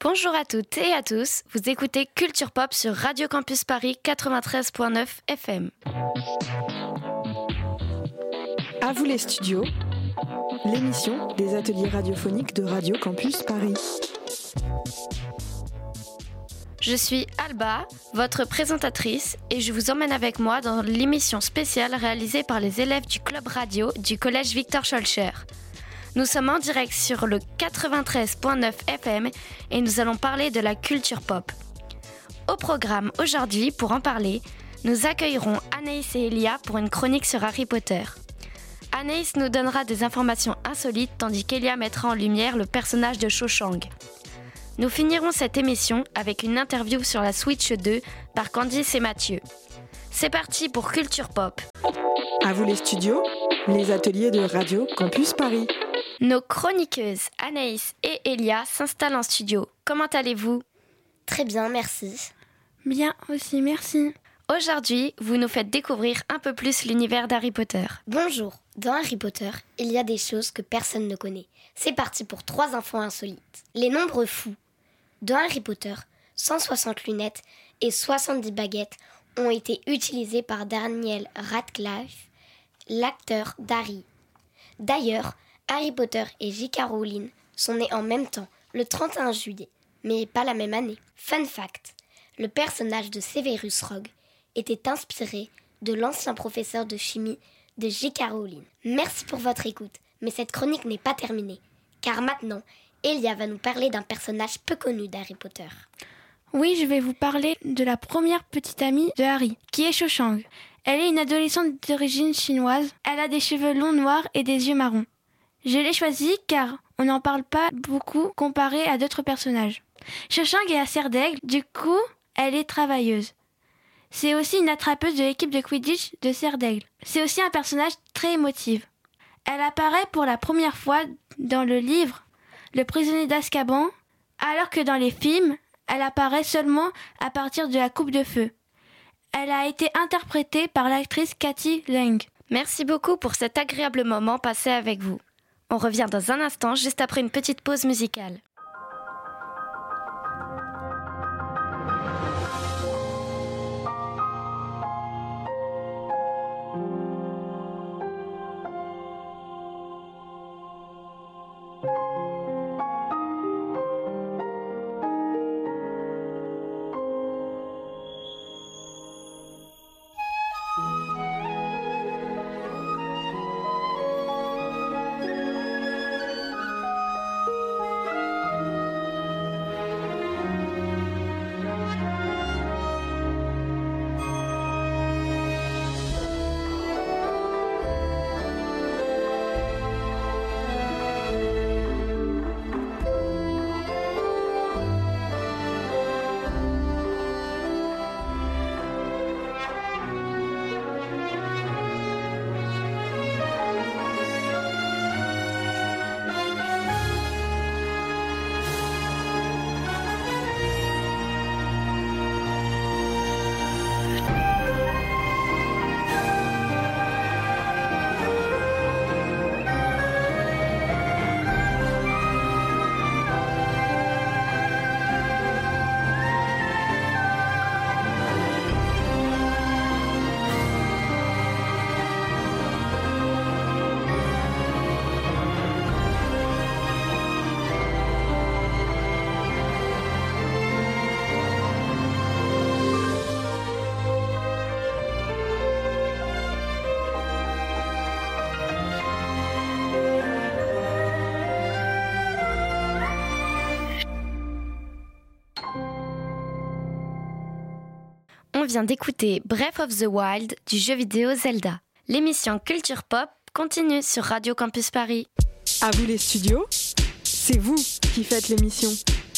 Bonjour à toutes et à tous, vous écoutez Culture Pop sur Radio Campus Paris 93.9 FM. À vous les studios, l'émission des ateliers radiophoniques de Radio Campus Paris. Je suis Alba, votre présentatrice, et je vous emmène avec moi dans l'émission spéciale réalisée par les élèves du club radio du collège Victor Schœlcher. Nous sommes en direct sur le 93.9 FM et nous allons parler de la culture pop. Au programme aujourd'hui, pour en parler, nous accueillerons Anaïs et Elia pour une chronique sur Harry Potter. Anaïs nous donnera des informations insolites tandis qu'Elia mettra en lumière le personnage de Cho Chang. Nous finirons cette émission avec une interview sur la Switch 2 par Candice et Mathieu. C'est parti pour Culture Pop. À vous les studios, les ateliers de Radio Campus Paris. Nos chroniqueuses Anaïs et Elia s'installent en studio. Comment allez-vous ? Très bien, merci. Bien aussi, merci. Aujourd'hui, vous nous faites découvrir un peu plus l'univers d'Harry Potter. Bonjour. Dans Harry Potter, il y a des choses que personne ne connaît. C'est parti pour 3 infos insolites. Les nombres fous. Dans Harry Potter, 160 lunettes et 70 baguettes ont été utilisées par Daniel Radcliffe, l'acteur d'Harry. D'ailleurs, Harry Potter et J.K. Rowling sont nés en même temps, le 31 juillet, mais pas la même année. Fun fact, le personnage de Severus Rogue était inspiré de l'ancien professeur de chimie de J.K. Rowling. Merci pour votre écoute, mais cette chronique n'est pas terminée, car maintenant, Elia va nous parler d'un personnage peu connu d'Harry Potter. Oui, je vais vous parler de la première petite amie de Harry, qui est Cho Chang. Elle est une adolescente d'origine chinoise, elle a des cheveux longs noirs et des yeux marrons. Je l'ai choisie car on n'en parle pas beaucoup comparé à d'autres personnages. Cho Chang est à Serre d'Aigle, du coup, elle est travailleuse. C'est aussi une attrapeuse de l'équipe de Quidditch de Serre d'Aigle. C'est aussi un personnage très émotif. Elle apparaît pour la première fois dans le livre Le prisonnier d'Azkaban, alors que dans les films, elle apparaît seulement à partir de la coupe de feu. Elle a été interprétée par l'actrice Katy Lang. Merci beaucoup pour cet agréable moment passé avec vous. On revient dans un instant, juste après une petite pause musicale. On vient d'écouter Breath of the Wild du jeu vidéo Zelda. L'émission Culture Pop continue sur Radio Campus Paris. À vous les studios, c'est vous qui faites l'émission.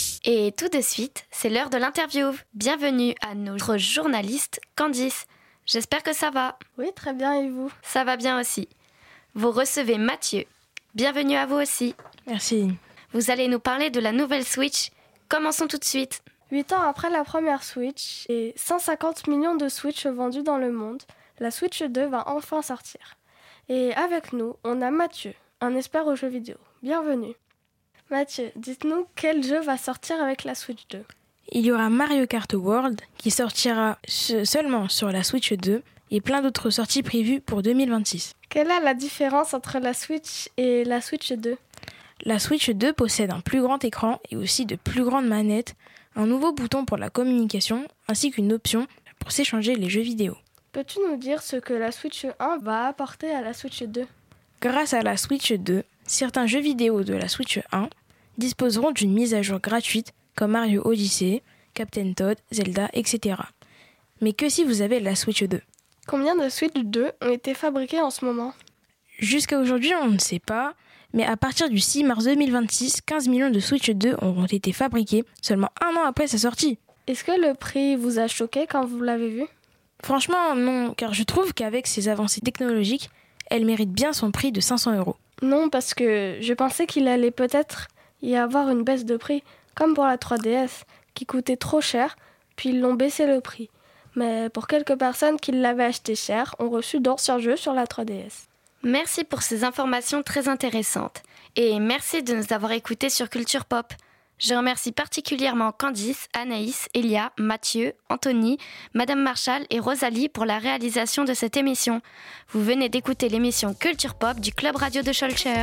Et tout de suite, c'est l'heure de l'interview. Bienvenue à notre journaliste Candice. J'espère que ça va. Oui, très bien, et vous ? Ça va bien aussi. Vous recevez Mathieu. Bienvenue à vous aussi. Merci. Vous allez nous parler de la nouvelle Switch. Commençons tout de suite. 8 ans après la première Switch et 150 millions de Switch vendus dans le monde, la Switch 2 va enfin sortir. Et avec nous, on a Mathieu, un expert aux jeux vidéo. Bienvenue. Mathieu, dites-nous quel jeu va sortir avec la Switch 2? Il y aura Mario Kart World qui sortira seulement sur la Switch 2 et plein d'autres sorties prévues pour 2026. Quelle est la différence entre la Switch et la Switch 2? La Switch 2 possède un plus grand écran et aussi de plus grandes manettes, un nouveau bouton pour la communication ainsi qu'une option pour s'échanger les jeux vidéo. Peux-tu nous dire ce que la Switch 1 va apporter à la Switch 2? Grâce à la Switch 2, certains jeux vidéo de la Switch 1 disposeront d'une mise à jour gratuite comme Mario Odyssey, Captain Toad, Zelda, etc. Mais que si vous avez la Switch 2? Combien de Switch 2 ont été fabriquées en ce moment? Jusqu'à aujourd'hui, on ne sait pas, mais à partir du 6 mars 2026, 15 millions de Switch 2 auront été fabriqués seulement un an après sa sortie. Est-ce que le prix vous a choqué quand vous l'avez vu? Franchement, non, car je trouve qu'avec ces avancées technologiques, elle mérite bien son prix de 500 €. Non, parce que je pensais qu'il allait peut-être y avoir une baisse de prix, comme pour la 3DS, qui coûtait trop cher, puis ils l'ont baissé le prix. Mais pour quelques personnes qui l'avaient acheté cher, ont reçu d'anciens jeux sur la 3DS. Merci pour ces informations très intéressantes. Et merci de nous avoir écoutés sur Culture Pop. Je remercie particulièrement Candice, Anaïs, Elia, Mathieu, Anthony, Madame Marshall et Rosalie pour la réalisation de cette émission. Vous venez d'écouter l'émission Culture Pop du Club Radio de Schœlcher.